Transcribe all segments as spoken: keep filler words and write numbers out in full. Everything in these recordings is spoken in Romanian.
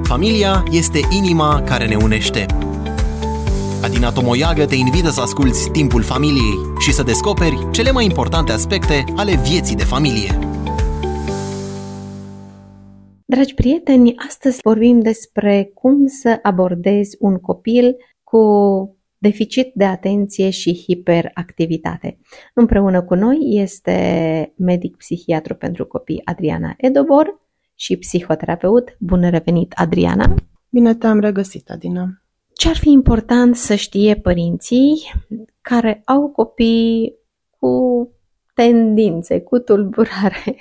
Familia este inima care ne unește. Adina Tomoiagă te invită să asculți Timpul Familiei și să descoperi cele mai importante aspecte ale vieții de familie. Dragi prieteni, astăzi vorbim despre cum să abordezi un copil cu deficit de atenție și hiperactivitate. Împreună cu noi este medic psihiatru pentru copii Adriana Edobor și psihoterapeut. Bun revenit, Adriana! Bine te-am regăsit, Adina! Ce ar fi important să știe părinții care au copii cu tendințe, cu tulburare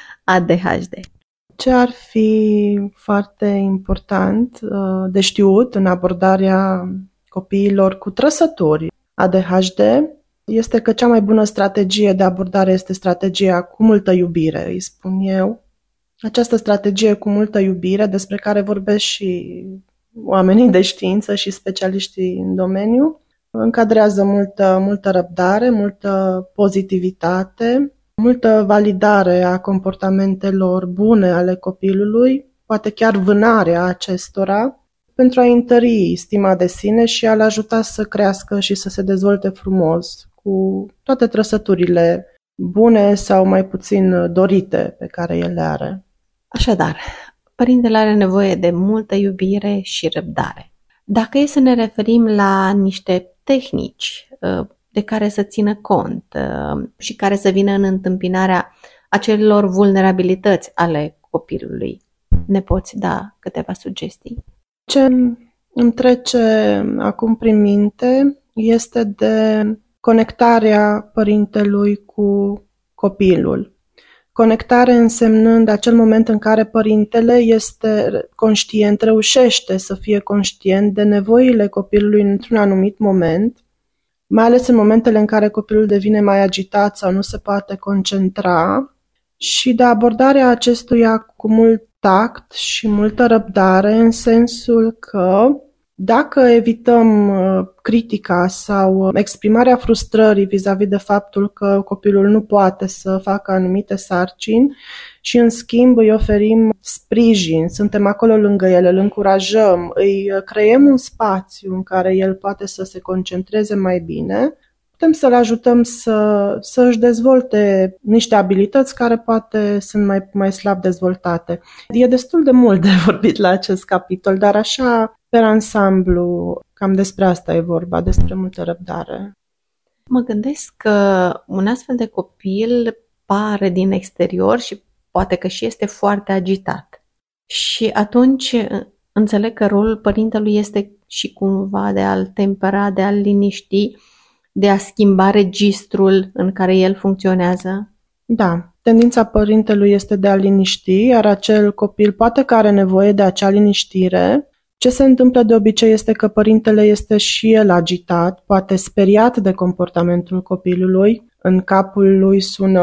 A D H D? Ce ar fi foarte important de știut în abordarea copiilor cu trăsături A D H D este că cea mai bună strategie de abordare este strategia cu multă iubire, îi spun eu. Această strategie cu multă iubire, despre care vorbesc și oamenii de știință și specialiștii în domeniu, încadrează multă, multă răbdare, multă pozitivitate, multă validare a comportamentelor bune ale copilului, poate chiar vânarea acestora, pentru a întări stima de sine și a-l ajuta să crească și să se dezvolte frumos cu toate trăsăturile bune sau mai puțin dorite pe care el le are. Așadar, părintele are nevoie de multă iubire și răbdare. Dacă e să ne referim la niște tehnici de care să țină cont și care să vină în întâmpinarea acelor vulnerabilități ale copilului, ne poți da câteva sugestii? Ce îmi trece acum prin minte este de conectarea părintelui cu copilul. Conectare însemnând acel moment în care părintele este conștient, reușește să fie conștient de nevoile copilului într-un anumit moment, mai ales în momentele în care copilul devine mai agitat sau nu se poate concentra, și de abordarea acestuia cu mult tact și multă răbdare, în sensul că dacă evităm critica sau exprimarea frustrării vis-a-vis de faptul că copilul nu poate să facă anumite sarcini și în schimb îi oferim sprijin, suntem acolo lângă el, îl încurajăm, îi creăm un spațiu în care el poate să se concentreze mai bine, putem să-l ajutăm să, să își dezvolte niște abilități care poate sunt mai, mai slab dezvoltate. E destul de mult de vorbit la acest capitol, dar așa, pe ansamblu, cam despre asta e vorba, despre multă răbdare. Mă gândesc că un astfel de copil pare din exterior și poate că și este foarte agitat. Și atunci înțeleg că rolul părintelui este și cumva de a-l tempera, de a-l liniști, de a schimba registrul în care el funcționează? Da, tendința părintelui este de a liniști, iar acel copil poate că are nevoie de acea liniștire. Ce se întâmplă de obicei este că părintele este și el agitat, poate speriat de comportamentul copilului. În capul lui sună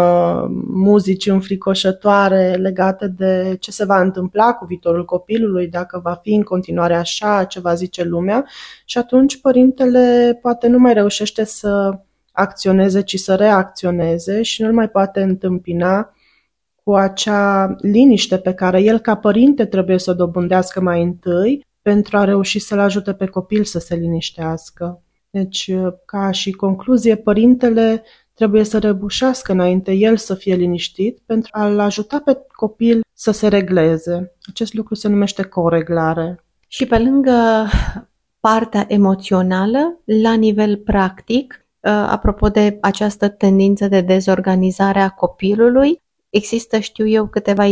muzici înfricoșătoare legate de ce se va întâmpla cu viitorul copilului, dacă va fi în continuare așa, ce va zice lumea, și atunci părintele poate nu mai reușește să acționeze, ci să reacționeze și nu-l mai poate întâmpina cu acea liniște pe care el ca părinte trebuie să o dobândească mai întâi pentru a reuși să-l ajute pe copil să se liniștească. Deci, ca și concluzie, părintele trebuie să reușească înainte el să fie liniștit pentru a-l ajuta pe copil să se regleze. Acest lucru se numește coreglare. Și pe lângă partea emoțională, la nivel practic, apropo de această tendință de dezorganizare a copilului, există, știu eu, câteva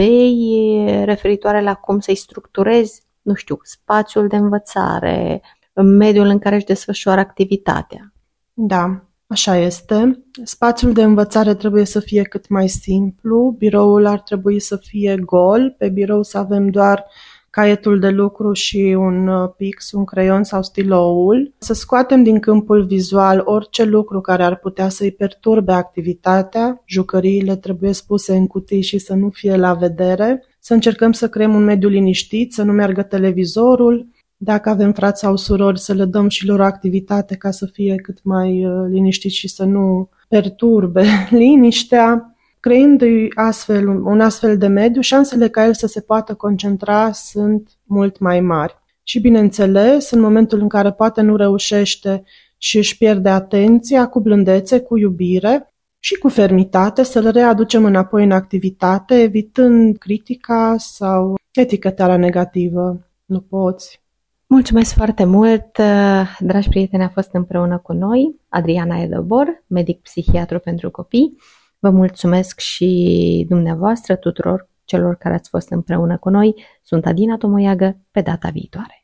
idei referitoare la cum să-i structurezi, nu știu, spațiul de învățare, mediul în care își desfășoară activitatea. Da, așa este. Spațiul de învățare trebuie să fie cât mai simplu, biroul ar trebui să fie gol, pe birou să avem doar caietul de lucru și un pix, un creion sau stiloul, să scoatem din câmpul vizual orice lucru care ar putea să-i perturbe activitatea, jucăriile trebuie puse în cutii și să nu fie la vedere, să încercăm să creăm un mediu liniștit, să nu meargă televizorul, dacă avem frați sau surori să le dăm și lor activitate ca să fie cât mai liniștit și să nu perturbe liniștea. creându-i astfel, un astfel de mediu, șansele ca el să se poată concentra sunt mult mai mari. Și bineînțeles, în momentul în care poate nu reușește și își pierde atenția, cu blândețe, cu iubire și cu fermitate, să-l readucem înapoi în activitate, evitând critica sau etichetarea negativă. Nu poți. Mulțumesc foarte mult, dragi prieteni, a fost împreună cu noi Adriana Edobor, medic psihiatru pentru copii. Vă mulțumesc și dumneavoastră, tuturor celor care ați fost împreună cu noi. Sunt Adina Tomoiagă, pe data viitoare.